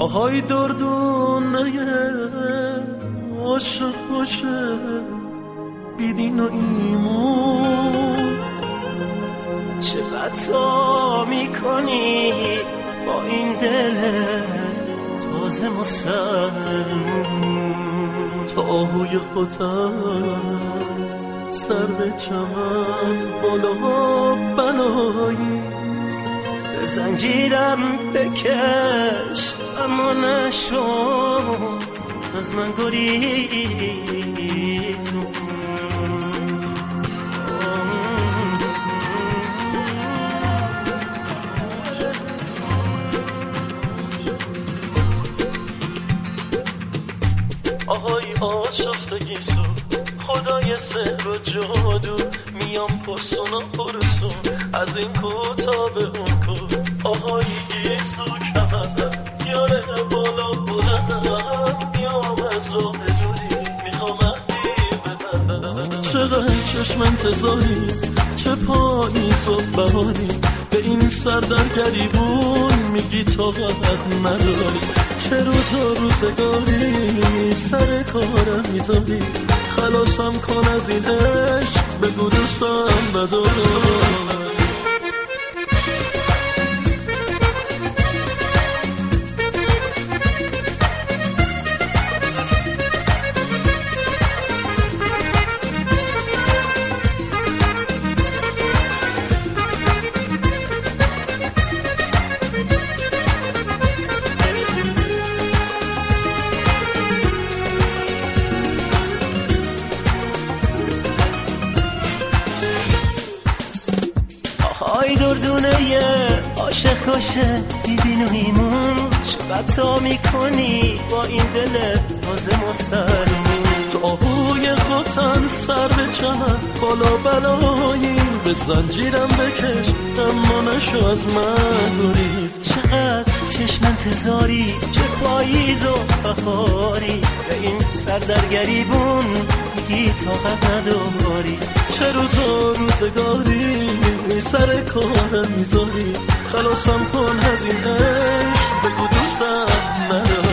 آهای دردونه عشق خوشه بیدین و ایمون، چقدر تو میکنی با این دل تازه مسلمون. تا آهوی خودم سرد چمن بالا بلایی، به زنجیرم بکش اما نشو از من گریزون. آهای آشفتگی سو خدای سحر و جادو، میام پرسون و پرسون از این کوتا به اون کو. آهای گیسو کمندم یاره بالا بلندم، میام از راه دوری میخوام مهدی ببندم. چقدر چشم انتظاری چه پاییز و بهاری، به این سردرگریبون میگی طاقت نداری. چه روز و روزگاری سر کارم میذاری، خلاصم کن از این عشق بگو دوستم ندارم. آهای دردونه عاشق کشه بیدین و ایمون، چقدر تو میکنی با این دل تازه مسلمون. تو آهوی خوتن سر به چمن بالا بلایی، به زنجیرم بکش اما نشو از من گریز. چقدر چشم انتظاری چه پاییز و بهاری، به این سردرگریبون میگی طاقت نداری. چه روز و روزگاری سر کارم میذاری، خلاصم کن از این عشق بگو دوستم نداری.